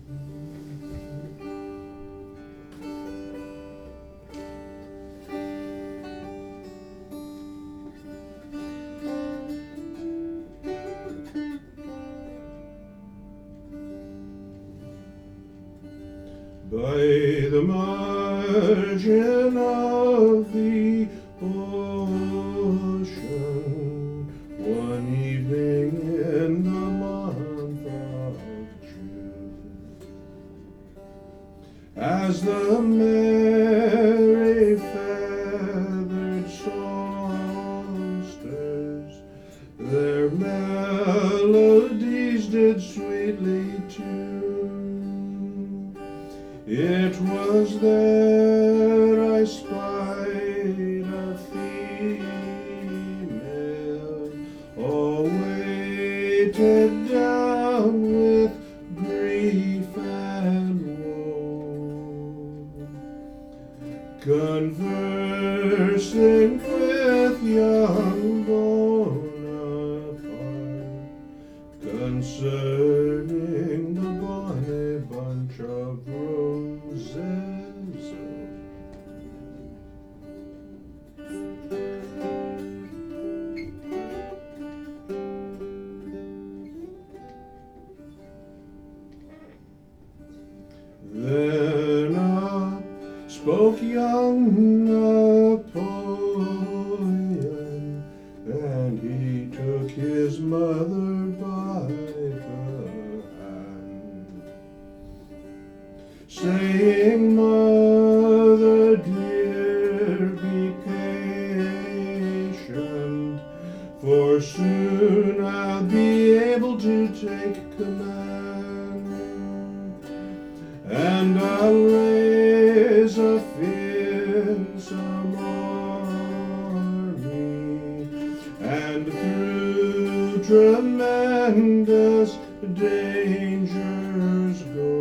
By the margin of the ocean, one evening in the month of June, as the merry feathered songsters their melodies did sweetly tune, it was there I spied a female, all weighted down with grief and woe, conversing with young Bonaparte concerning the bonny bunch of roses. Then up spoke young Napoleon, and he took his mother by the hand, saying, "Mother dear, be patient, for soon I'll be able to take command, and I'll raise a fearsome army, and through tremendous dangers go,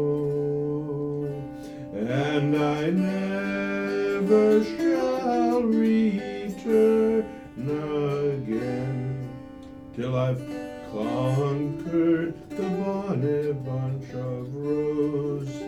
and I never shall return again till I've conquered the bonny bunch of roses."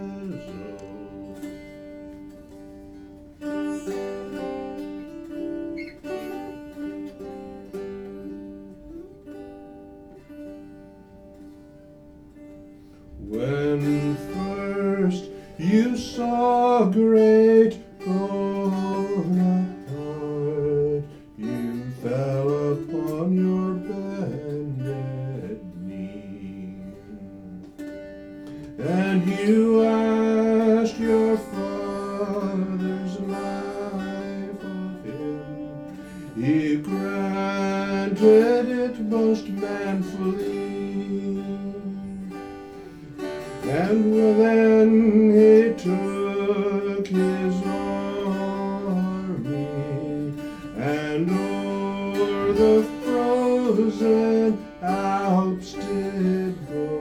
When first you saw great Bonaparte, you fell upon your bended knee, and you asked your father's life of him. He granted it most manfully, and then he took his army, and o'er the frozen Alps did go,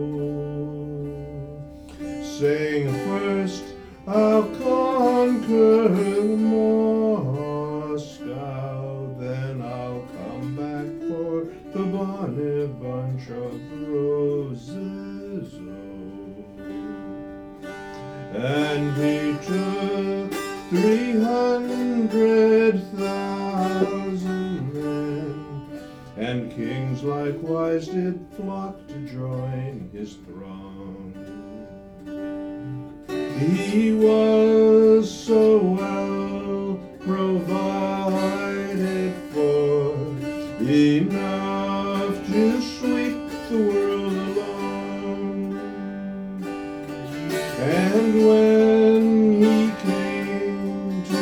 saying, "First I'll conquer Moscow, then I'll come back for the bonny bunch of roses." And he took 300,000 men, and kings likewise did flock to join his throng. He was so well provided for, enough to sweep the world along. And when he came to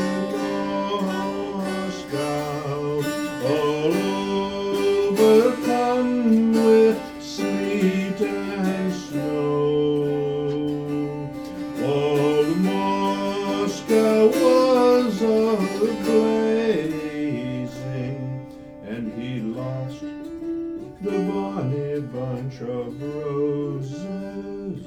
Moscow, all overcome with sleet and snow, all Moscow was a-blazing, and he lost the bonny bunch of roses.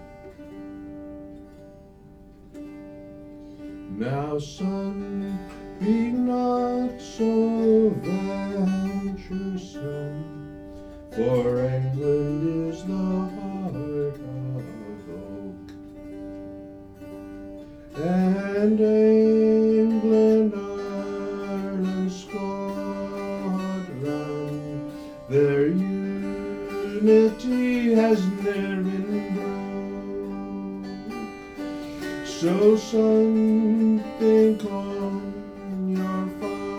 Now, son, be not so venturesome, for England is the heart of oak, and England, Ireland, Scotland, their unity has ne'er been broke. So, son, think on your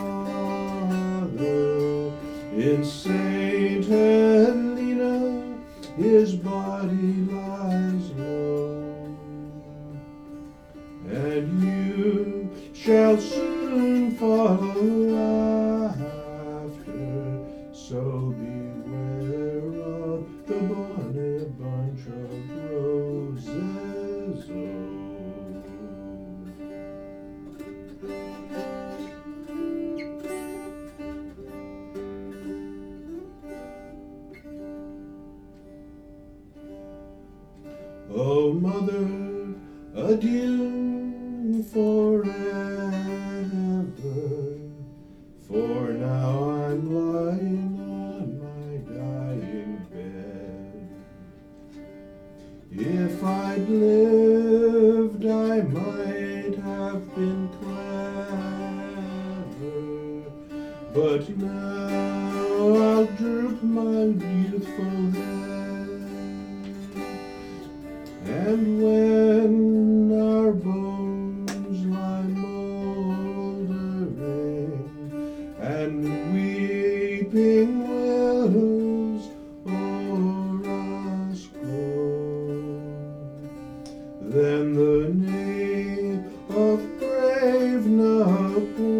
father. In Saint Helena his body lies low, and you shall soon follow after. So beware of the bonny bunch of roses. Oh, mother, adieu forever, for now I'm lying on my dying bed. If I'd lived, I might have been clever, but now I'll droop my youthful head. And when our bones lie mouldering, and weeping willows o'er us grow, then the name of brave Napoleon